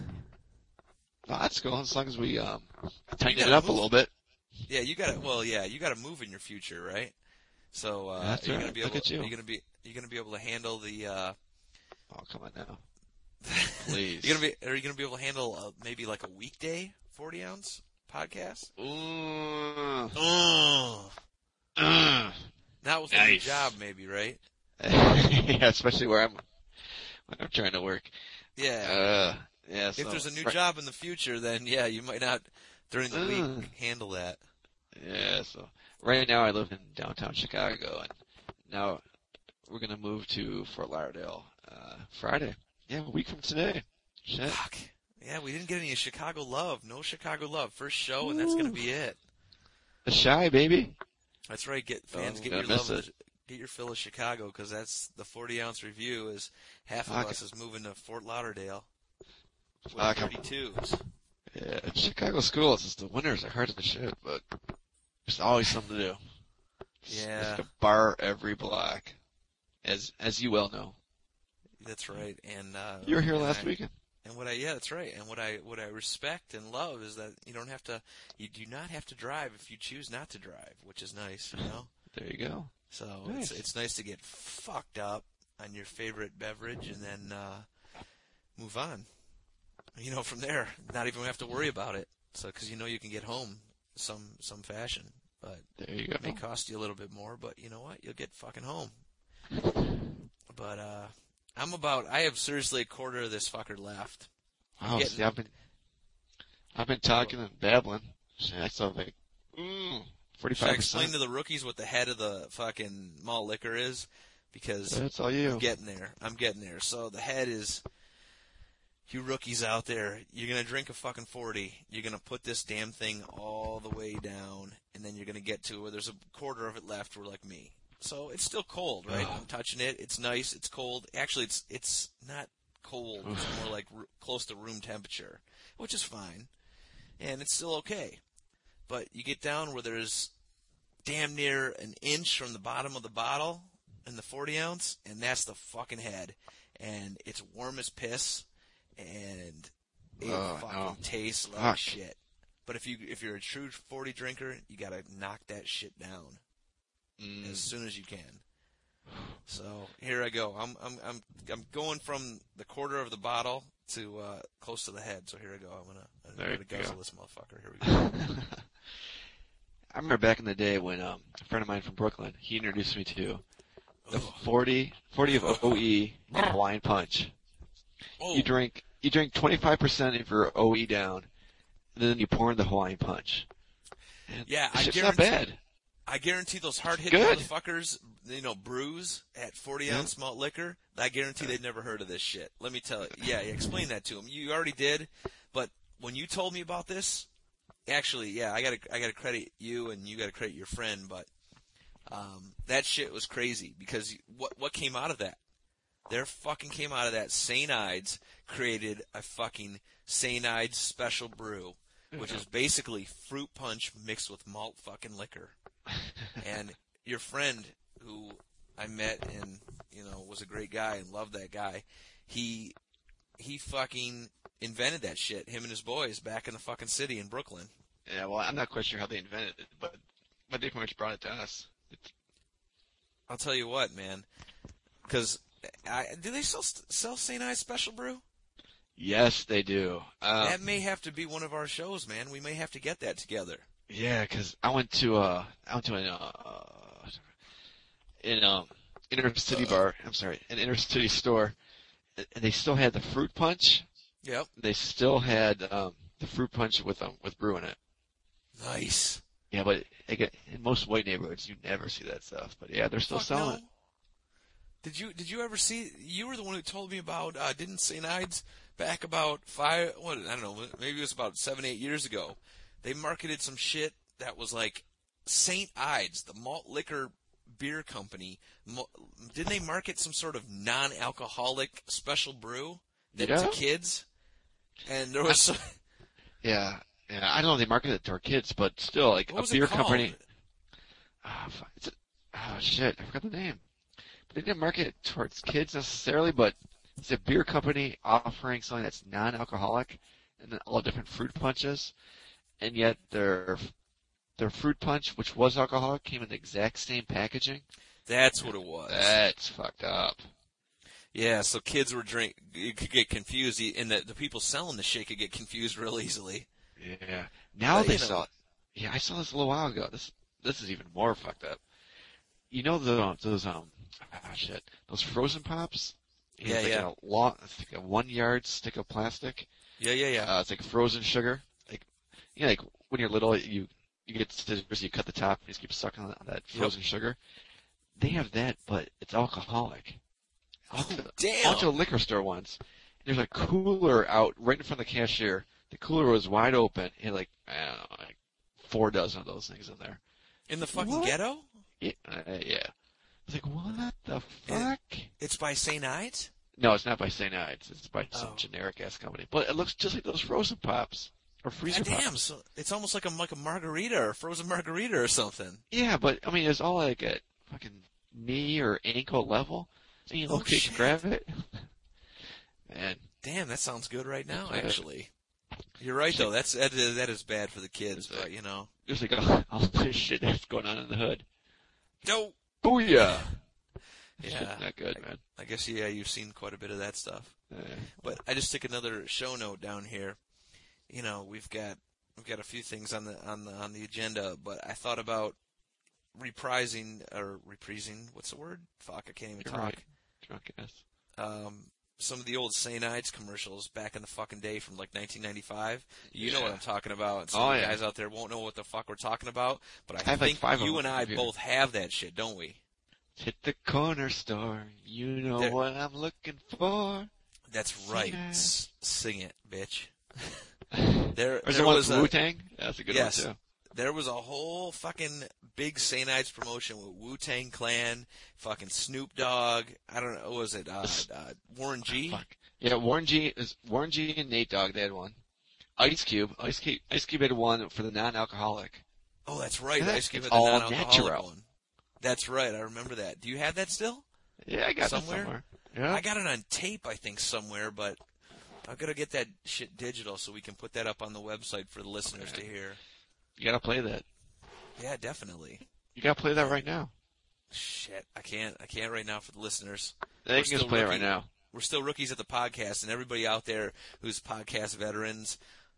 No, that's cool as long as we um tighten You it gotta up a move. little bit. Yeah, you got to. Well, yeah, you got to move in your future, right? So uh, That's are you right. gonna be Look able? at you. Are you going to be? Are you going to be able to handle the? Uh, Oh, come on now. Please. you gonna be? Are you going to be able to handle uh, maybe like a weekday forty ounce podcast? Ooh. Oh. Uh. Not with a new Nice. job, maybe, right? Yeah, especially where I'm when I'm trying to work. Yeah. Uh, yeah. if so, there's a new right- job in the future, then yeah, you might not during the Uh. week handle that. Yeah, so right now I live in downtown Chicago, and now we're gonna move to Fort Lauderdale uh, Friday. Yeah, a week from today. Shit. Fuck. Yeah, we didn't get any Chicago love. No Chicago love. First show, and that's gonna be it. The Shy, baby. That's right. Get fans, Oh, get gonna your miss love of it. the, get your fill of Chicago, because that's the forty ounce review. Is half of Fuck. us is moving to Fort Lauderdale with Fuck, I'm- thirty-twos. Yeah, Chicago schools is the winters are hard as shit, but there's always something to do. Yeah. There's like a bar every block, as as you well know. That's right. And uh, You were here and last I, weekend. And what I yeah, that's right. And what I what I respect and love is that you don't have to, you do not have to drive if you choose not to drive, which is nice, you know. There you go. So Nice. it's it's nice to get fucked up on your favorite beverage and then uh, move on. You know, from there, not even have to worry about it. So because you know you can get home some some fashion, but There you go. it may cost you a little bit more. But you know what? You'll get fucking home. But uh, I'm about. I have seriously a quarter of this fucker left. Wow, getting- see, I've been, I've been talking and babbling. Shit, I still have like, mm, forty-five Should I explain percent. to the rookies what the head of the fucking malt liquor is? Because That's all you. I'm getting there. I'm getting there. So the head is, you rookies out there, you're going to drink a fucking forty. You're going to put this damn thing all the way down, and then you're going to get to where there's a quarter of it left for like me. So it's still cold, right? Oh. I'm touching it. It's nice. It's cold. Actually, it's it's not cold. It's more like r- close to room temperature, which is fine. And it's still okay. But you get down where there's damn near an inch from the bottom of the bottle in the forty ounce, and that's the fucking head. And it's warm as piss, and it Oh, fucking no. tastes like Fuck. shit. But if you if you're a true forty drinker, you gotta knock that shit down Mm. as soon as you can. So here I go. I'm I'm I'm I'm going from the quarter of the bottle to uh, close to the head. So here I go. I'm gonna I'm There gonna you guzzle go. this motherfucker. Here we go. I remember back in the day when um, a friend of mine from Brooklyn, he introduced me to the Oh. forty, forty of O E and Hawaiian Punch. Oh, You drink, you drink twenty-five percent of your O E down, and then you pour in the Hawaiian Punch. And yeah, it's I just guarantee. not bad. I guarantee those hard-hitting Good. motherfuckers, you know, brews at forty Yeah. ounce malt liquor. I guarantee they've never heard of this shit. Let me tell you. Yeah, explain that to them. You already did, but when you told me about this, actually, yeah, I gotta, I gotta credit you and you gotta credit your friend, but um, that shit was crazy because what, what came out of that? There fucking came out of that. Saint Ides created a fucking Saint Ides special brew, which is basically fruit punch mixed with malt fucking liquor. And your friend, who I met and, you know, was a great guy and loved that guy, he he fucking invented that shit, him and his boys, back in the fucking city in Brooklyn. Yeah, well, I'm not quite sure how they invented it, but but they pretty much brought it to us. It's, I'll tell you what, man, because do they still sell Saint Ides Special Brew? yes, they do. Um, That may have to be one of our shows, man. We may have to get that together. Yeah, 'cause I went to uh I went to an uh in um inner city bar. I'm sorry, an inner city store, and they still had the fruit punch. Yep. They still had um the fruit punch with um with brew in it. Nice. Yeah, but again, in most white neighborhoods, you never see that stuff. But yeah, they're still Fuck selling no. it. Did you did you ever see? You were the one who told me about. Uh, didn't Saint Ides back about five? What I don't know. Maybe it was about seven, eight years ago. They marketed some shit that was like Saint Ides, the malt liquor beer company. Mo- didn't they market some sort of non-alcoholic special brew that Yeah. to kids? And there was some, Yeah, yeah. I don't know if they market it to our kids, but still, like what a was beer it called? company. Oh, fu- it's a, oh shit, I forgot the name. But they didn't market it towards kids necessarily, but it's a beer company offering something that's non-alcoholic and then all different fruit punches, and yet their their fruit punch, which was alcoholic, came in the exact same packaging. That's what it was. That's fucked up. Yeah, so kids were drink. You could get confused, and the the people selling the shit could get confused real easily. Yeah. Now But, they you know- sell it. Yeah, I saw this a little while ago. This this is even more fucked up. You know the those um ah, shit those frozen pops? It's Yeah, like yeah. A long, it's like a one yard stick of plastic. Yeah, yeah, yeah. Uh, it's like frozen sugar. Like you know, like when you're little, you you get scissors, you cut the top, and you just keep sucking on that frozen sugar. They have that, but it's alcoholic. I went to a Damn. bunch of liquor store ones. There's a cooler out right in front of the cashier. The cooler was wide open. It had like I don't know, like four dozen of those things in there. In the fucking What? ghetto? Yeah, uh, yeah. I was like, what the It- fuck? It's by Saint Ides? No, it's not by Saint Ides. It's by some Oh. generic ass company. But it looks just like those frozen pops or freezer God damn, pops. so it's almost like a like a margarita or frozen margarita or something. Yeah, but I mean, it's all like at fucking knee or ankle level. And you Oh, look, you shit. can grab it. Man, Damn, that sounds good right now, That's right. actually. You're right, though. That's that is, that is bad for the kids, That's but, right. you know. there's like all, all this shit that's going on in the hood. Dope. Booyah! Yeah. Not good, man. I guess, yeah, you've seen quite a bit of that stuff. Uh, But I just took another show note down here. You know, we've got we've got a few things on the on the on the agenda, but I thought about reprising or reprising. What's the word? Fuck, I can't even You're talk. right. Drunk ass. Um, some of the old Saint Ides commercials back in the fucking day from like nineteen ninety-five. You know Yeah. what I'm talking about. And some Oh, of the yeah. guys out there won't know what the fuck we're talking about, but I, I have, like, think five of you them and on I the computer. both have that shit, don't we? Hit the corner store. You know There- what I'm looking for. That's right. Yeah. S- sing it, bitch. There's There, the there one was with a, Wu Tang. That's a good yes. one too. there was a whole fucking big Saint Ides promotion with Wu-Tang Clan, fucking Snoop Dogg. I don't know, what was it uh, uh, Warren G? Fuck. Yeah, Warren G. Is Warren G. and Nate Dogg. They had one. Ice Cube. Ice Cube. Ice Cube had one for the non-alcoholic. Oh, that's right. Yeah, Ice Cube it's had the all non-alcoholic natural. one. That's right. I remember that. Do you have that still? Yeah, I got Somewhere? that somewhere. Yeah. I got it on tape, I think, somewhere, but I've got to get that shit digital so we can put that up on the website for the listeners Okay. to hear. You gotta play that. Yeah, definitely. You gotta play that right now. Shit, I can't. I can't right now for the listeners. They We're can just still play it rookie- right now. We're still rookies at the podcast, and everybody out there who's podcast veterans,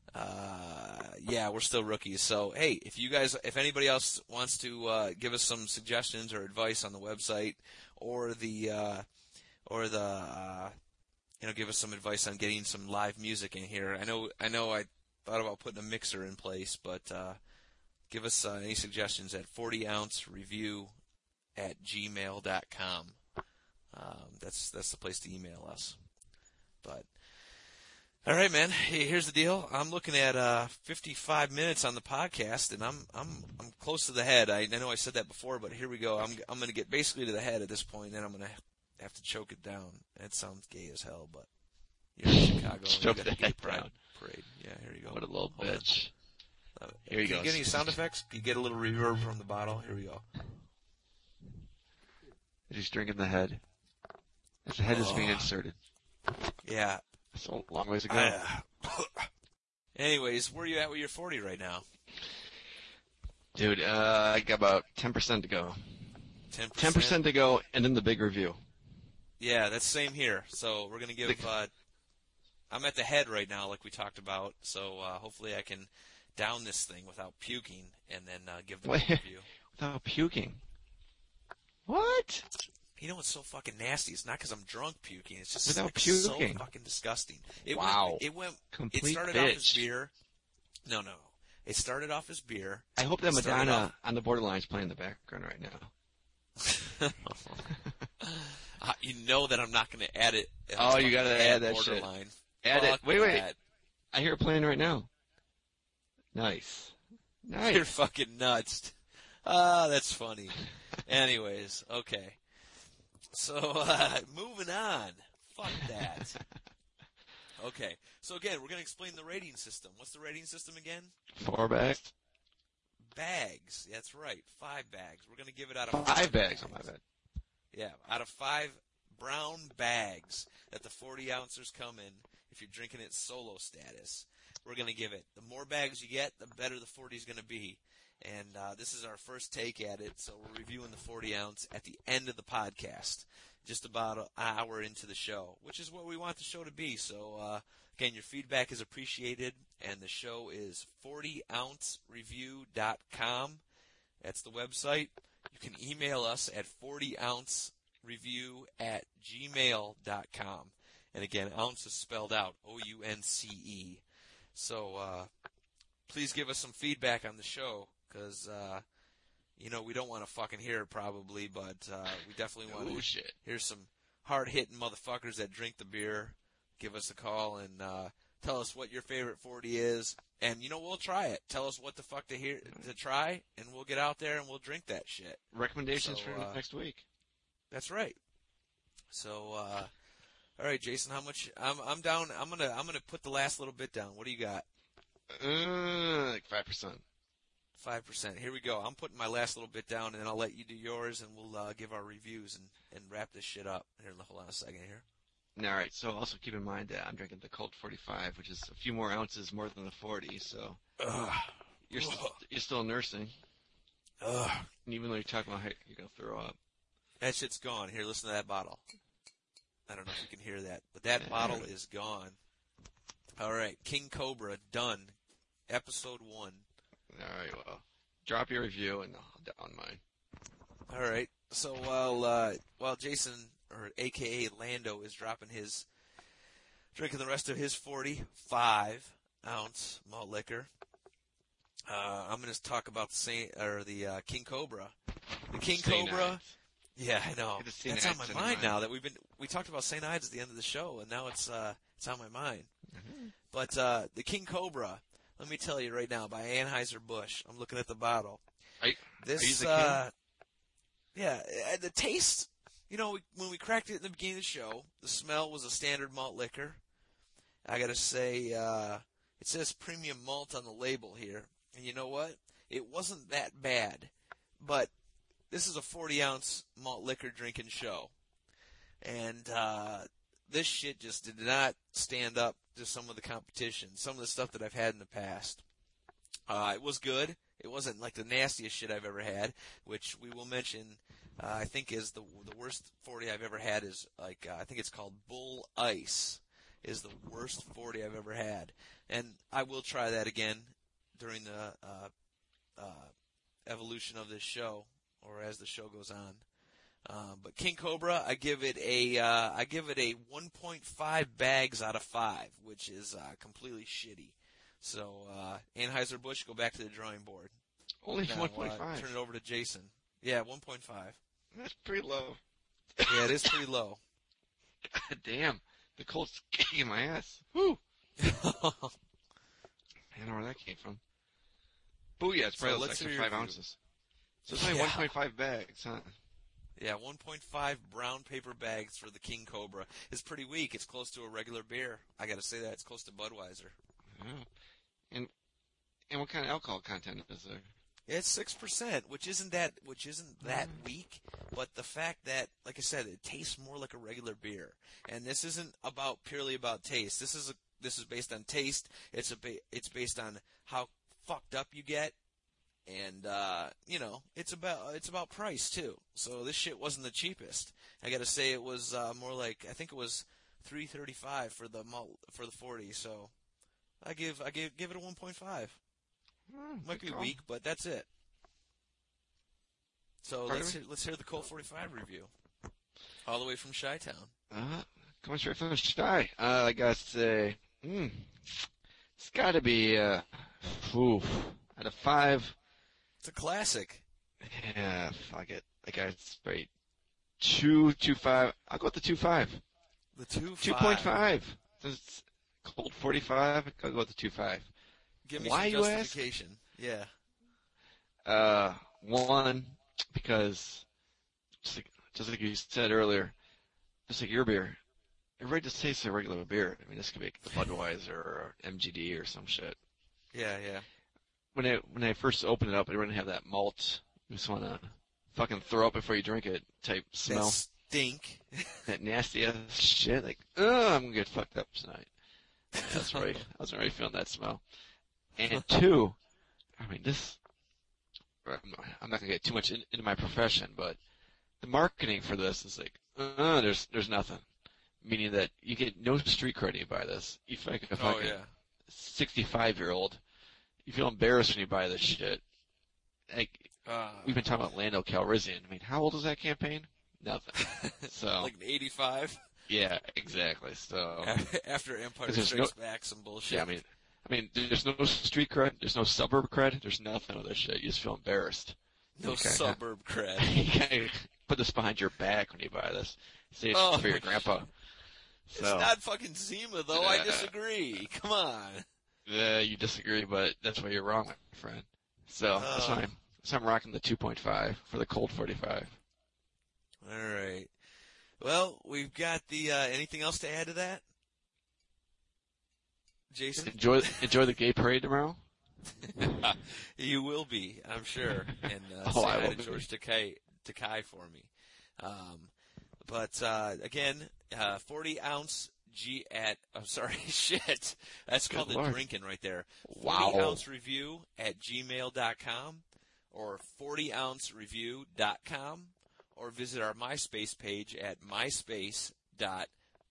uh, yeah, we're still rookies. So, hey, if you guys, if anybody else wants to uh, give us some suggestions or advice on the website, or the, uh, or the, uh, you know, give us some advice on getting some live music in here. I know, I know, I thought about putting a mixer in place, but uh, give us uh, any suggestions at forty ounce review at gmail dot com. Um, that's that's the place to email us. But all right, man. Hey, here's the deal. I'm looking at uh, fifty-five minutes on the podcast, and I'm I'm I'm close to the head. I, I know I said that before, but here we go. I'm I'm going to get basically to the head at this point, and then I'm going to have to choke it down. That sounds gay as hell, but you're in Chicago. and you Choke got the the gay head pride down. parade. Yeah, here you go. What a little Hold on. bitch. Uh, Here you Can go. you get any sound effects? Can you get a little reverb from the bottle? Here we go. He's drinking the head. As the head is being Oh. inserted. Yeah. That's a long ways to go. I, uh, anyways, where are you at with your forty right now? Dude, uh, I got about ten percent to go. ten percent? ten percent to go, and then the big review. Yeah, that's same here. So we're gonna give. Uh, I'm at the head right now, like we talked about. So uh, hopefully I can down this thing without puking, and then uh, give the Wait. review. Without puking. What? You know what's so fucking nasty? It's not because I'm drunk puking. It's just Without like, so puking. fucking disgusting. It Wow. Went, it went. Complete It started bitch. off as beer. No, no. It started off as beer. I hope that Started Madonna off- on the borderline is playing in the background right now. Uh, you know that I'm not going to add it. uh, Oh, you gotta fucking add that shit. borderline. Add Fuck it. Wait, wait. that. I hear it playing right now. Nice. Nice. You're fucking nuts. Ah, that's funny. Anyways, okay. So, uh, moving on. Fuck that. Okay. So again, we're going to explain the rating system. What's the rating system again? Four bags. Bags. That's right. Five bags. We're going to give it out of Five bags. Oh, my bad. Yeah, out of five brown bags that the forty ouncers come in, if you're drinking it solo status, we're going to give it. The more bags you get, the better the forty is going to be. And uh, this is our first take at it, so we're reviewing the forty ounce at the end of the podcast, just about an hour into the show, which is what we want the show to be. So, uh, again, your feedback is appreciated, and the show is forty ounce review dot com. That's the website. You can email us at forty ounce review at gmail dot com. And again, ounce is spelled out, O U N C E. So uh, please give us some feedback on the show, because, uh, you know, we don't want to fucking hear it probably, but uh, we definitely want Oh, to shit. hear some hard-hitting motherfuckers that drink the beer. Give us a call and uh, tell us what your favorite forty is, And, you know, we'll try it. Tell us what the fuck to hear to try, and we'll get out there and we'll drink that shit. Recommendations So, for uh, next week. That's right. So, uh, all right, Jason, how much? I'm I'm down. I'm gonna I'm gonna put the last little bit down. What do you got? Uh, like five percent. Five percent. Here we go. I'm putting my last little bit down, and then I'll let you do yours, and we'll uh, give our reviews and, and wrap this shit up. Here, hold on a second here. All right. So also keep in mind that I'm drinking the Colt forty-five, which is a few more ounces more than the forty. So Ugh. you're st- you're still nursing. Ugh. And even though you're talking about how you're gonna throw up. That shit's gone. Here, listen to that bottle. I don't know if you can hear that, but that Yeah. bottle is gone. All right, King Cobra, done. Episode one. All right. Well, drop your review and I'll down mine. All right. So while uh, while Jason, or A K A Lando, is dropping his, drinking the rest of his forty-five ounce malt liquor, uh, I'm going to talk about the Saint, or the uh, King Cobra. The King Saint Cobra. Ides. Yeah, I know. Get the Saint That's on Ides my in mind your now that we've been we talked about Saint Ides at the end of the show, and now it's uh it's on my mind. Mm-hmm. But uh, the King Cobra, let me tell you right now, by Anheuser-Busch. I'm looking at the bottle. Are you, This, are you the uh, yeah, uh, the taste, you know, we, when we cracked it in the beginning of the show, the smell was a standard malt liquor. I gotta say, uh, it says premium malt on the label here. And you know what? It wasn't that bad. But this is a forty ounce malt liquor drinking show. And, uh, this shit just did not stand up to some of the competition, some of the stuff that I've had in the past. Uh, it was good. It wasn't like the nastiest shit I've ever had, which we will mention, uh, I think is the the worst forty I've ever had is like, uh, I think it's called Bull Ice is the worst forty I've ever had. And I will try that again during the, uh, uh, evolution of this show, or as the show goes on. Uh, but King Cobra, I give it a, uh, I give it a one point five bags out of five, which is, uh, completely shitty. So, uh, Anheuser-Busch, go back to the drawing board. Only Now, one point five. Uh, turn it over to Jason. Yeah, one point five. That's pretty low. Yeah, it is pretty low. God damn. The Colt's kicking my ass. Woo! I don't know where that came from. Booyah, it's So probably let's like hear your five review. ounces. So it's only Yeah. one point five bags, huh? Yeah, one point five brown paper bags for the King Cobra. It's pretty weak. It's close to a regular beer. I gotta say that. It's close to Budweiser. Oh. And and what kind of alcohol content is there? It's six percent, which isn't that which isn't that weak, but the fact that, like I said, it tastes more like a regular beer. And this isn't about purely about taste. This is a this is based on taste. It's a ba- it's based on how fucked up you get, and uh, you know, it's about it's about price too. So this shit wasn't the cheapest. I got to say it was uh, more like, I think it was three thirty-five for the malt, for the forty. So I give I give give it a one point five. Oh, Might good be call. weak, but that's it. So Pardon let's me? hear, let's hear the Colt forty-five review, all the way from Chi-Town. Uh, coming straight from the shy. Uh, I gotta say, mm, it's gotta be, uh, oof, out of five, It's a classic. yeah, fuck it. I got straight two, two five. I'll go with the two five. The two Two point five. It's Colt forty-five. I'll go with the two five. Give me Why, some you ask? justification. Yeah. Uh, one, because just like, just like you said earlier, just like your beer, it really just tastes like a regular beer. I mean, this could be a Budweiser or M G D or some shit. Yeah, yeah. When I when I first opened it up, it didn't have that malt. You just want to fucking throw up before you drink it type smell. That stink. That nasty ass shit. Like, oh, I'm gonna get fucked up tonight. Yeah, that's right. I wasn't really feeling that smell. And two, I mean, this, I'm not going to get too much in, into my profession, but the marketing for this is like, uh, there's there's nothing. Meaning that you get no street cred when you buy this. You feel like a Oh, fucking yeah. sixty-five-year-old. You feel embarrassed when you buy this shit. Like, Uh, we've been talking about Lando Calrissian. I mean, how old is that campaign? Nothing. So, like eighty-five? yeah, exactly. So, After Empire 'Cause there's Strikes Back, some bullshit. yeah, I mean, I mean, there's no street cred, there's no suburb cred, there's nothing of this shit. You just feel embarrassed. no Okay. suburb cred. You gotta put this behind your back when you buy this. Say it's Oh, for your grandpa. It's So, not fucking Zima, though. I disagree. Come on. Uh, you disagree, but that's why you're wrong, my friend. So that's why I'm, so I'm rocking the two point five for the Colt forty-five. All right. Well, we've got the. Uh, anything else to add to that, Jason? Enjoy enjoy the gay parade tomorrow. You will be, I'm sure. And uh, Oh, say I hi will to be. George Takei, Takei for me. Um, but uh, again, uh, forty ounce G at. I'm sorry, shit. That's Good called the Lord. drinking right there. Wow. forty ounce review at gmail dot com or forty ounce review dot com or visit our MySpace page at myspace dot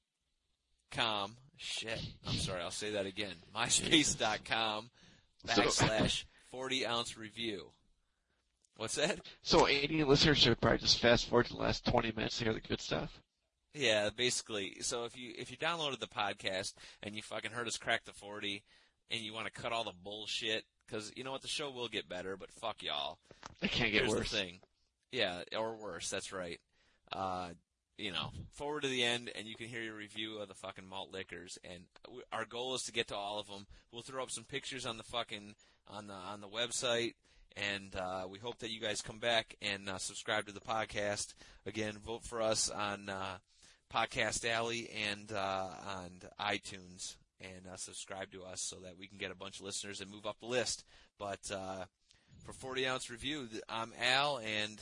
com. Shit. I'm sorry. I'll say that again. myspace dot com backslash forty ounce review. What's that? So eighty listeners should probably just fast forward to the last twenty minutes to hear the good stuff. Yeah, basically. So if you if you downloaded the podcast and you fucking heard us crack the forty and you want to cut all the bullshit, because you know what, the show will get better, but fuck y'all. It can't get Here's worse. the thing. Yeah, or worse. That's right. Uh, you know, forward to the end, and you can hear your review of the fucking malt liquors. And we, our goal is to get to all of them. We'll throw up some pictures on the fucking on the on the website, and uh, we hope that you guys come back and uh, subscribe to the podcast. Again, vote for us on uh, Podcast Alley and uh, on iTunes, and uh, subscribe to us so that we can get a bunch of listeners and move up the list. But uh, for forty ounce review, I'm Al, and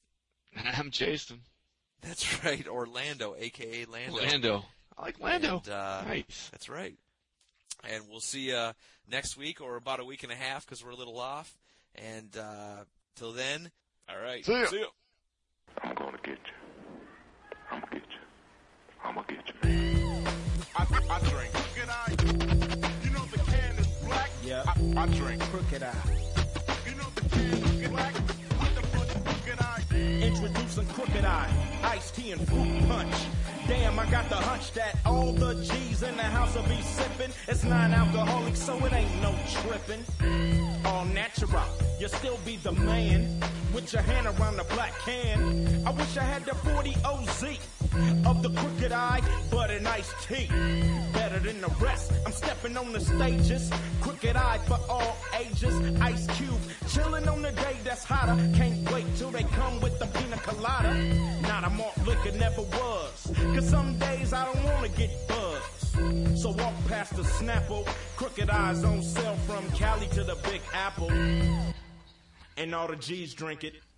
I'm Jason. that's right, Orlando, a k a. Lando. Lando. I like Lando. And, uh, nice. That's right. And we'll see you next week or about a week and a half because we're a little off. And uh, till then, all right. See ya. See ya. I'm gonna get you. I'm gonna get you. I'm gonna get you, man. I, I drink crooked eye. You know the can is black. Yeah. I, I drink Crooked Eye. You know the can is black. What the fuck, crooked eye? Introducing Crooked Eye, iced tea and fruit punch. Damn, I got the hunch that all the G's in the house will be sipping. It's non-alcoholic, so it ain't no tripping. All natural, you'll still be the man with your hand around the black can. I wish I had the forty O Z of the Crooked Eye, but an iced tea. Better than the rest, I'm stepping on the stages. Crooked Eye for all ages. Ice Cube, chilling on the day that's hotter. Can't wait till they come with the pina colada. Not a malt liquor, never was. Cause some days I don't wanna get buzzed. So walk past the Snapple. Crooked Eyes on sale from Cali to the Big Apple. And all the G's drink it.